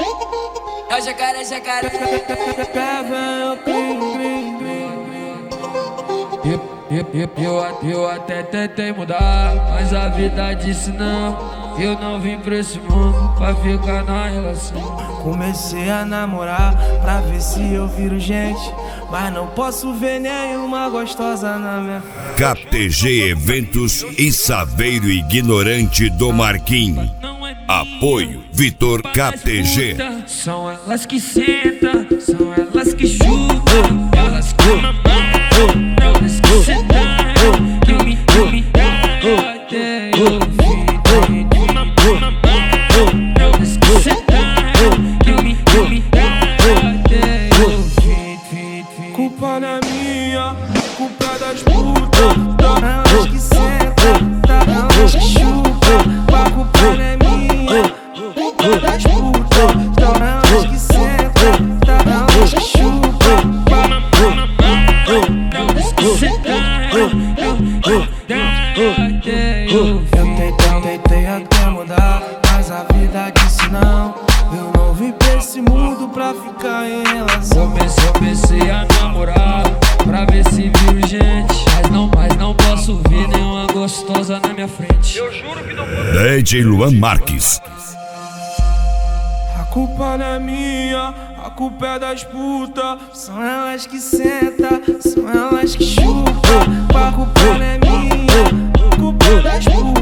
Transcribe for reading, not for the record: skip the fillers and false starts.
É o jacaré, jacaré. Eu até tentei mudar, mas a vida disse não. Eu não vim pra esse mundo pra ficar na relação. Comecei a namorar pra ver se eu viro gente, mas não posso ver nenhuma gostosa na minha frente. KTG Eventos e Saveiro Ignorante do Marquinhos. Apoio Vitor KTG. São elas que sentam, são elas que chutam, elas que mamam, elas que sentam, que me dão até o fim. Elas que sentam, que me dão até o fim. Culpa não é minha, culpa é das putas. Elas que sentam, elas que chupam. A culpa não é minha, culpa é das putas. Elas que sentam, elas que chupam. Elas que sentam, Eu tentei até mudar, mas a vida disse não. Eu não vim pra esse mundo pra ficar em relação. Comecei a namorar pra ver se viro gente, mas não posso ver nenhuma gostosa na minha frente. Eu juro que não posso. DJ Luan Marques. A culpa não é minha, a culpa é das putas. São elas que sentam, são elas que chupam. A culpa não é minha, a culpa é das putas.